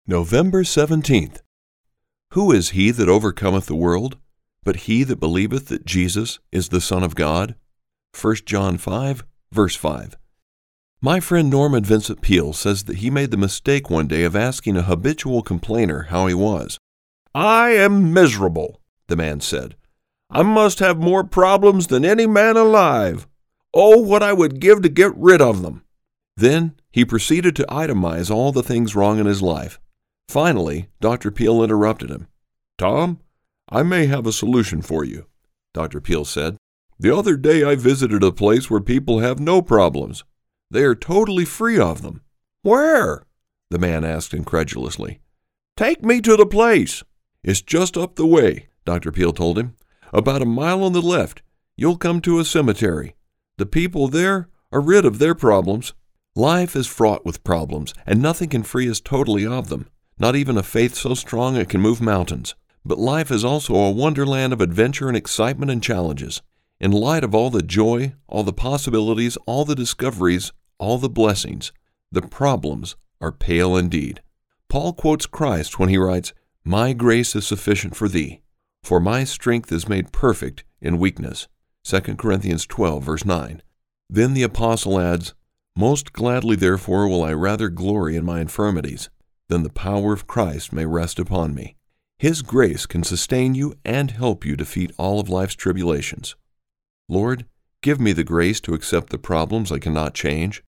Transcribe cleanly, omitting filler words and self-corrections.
November 17th. Who is he that overcometh the world, but he that believeth that Jesus is the Son of God? 1 John 5, verse 5. My friend Norman Vincent Peale says that he made the mistake one day of asking a habitual complainer how he was. "I am miserable," the man said. "I must have more problems than any man alive. Oh, what I would give to get rid of them." Then he proceeded to itemize all the things wrong in his life. Finally, Dr. Peale interrupted him. "Tom, I may have a solution for you," Dr. Peale said. "The other day I visited a place where people have no problems. They are totally free of them." "Where?" the man asked incredulously. "Take me to the place." "It's just up the way," Dr. Peale told him. "About a mile on the left, you'll come to a cemetery. The people there are rid of their problems." Life is fraught with problems, and nothing can free us totally of them, not even a faith so strong it can move mountains. But life is also a wonderland of adventure and excitement and challenges. In light of all the joy, all the possibilities, all the discoveries, all the blessings, the problems are pale indeed. Paul quotes Christ when he writes, "My grace is sufficient for thee, for my strength is made perfect in weakness." 2 Corinthians 12, verse 9. Then the apostle adds, "Most gladly therefore will I rather glory in my infirmities, than the power of Christ may rest upon me." His grace can sustain you and help you defeat all of life's tribulations. Lord, give me the grace to accept the problems I cannot change,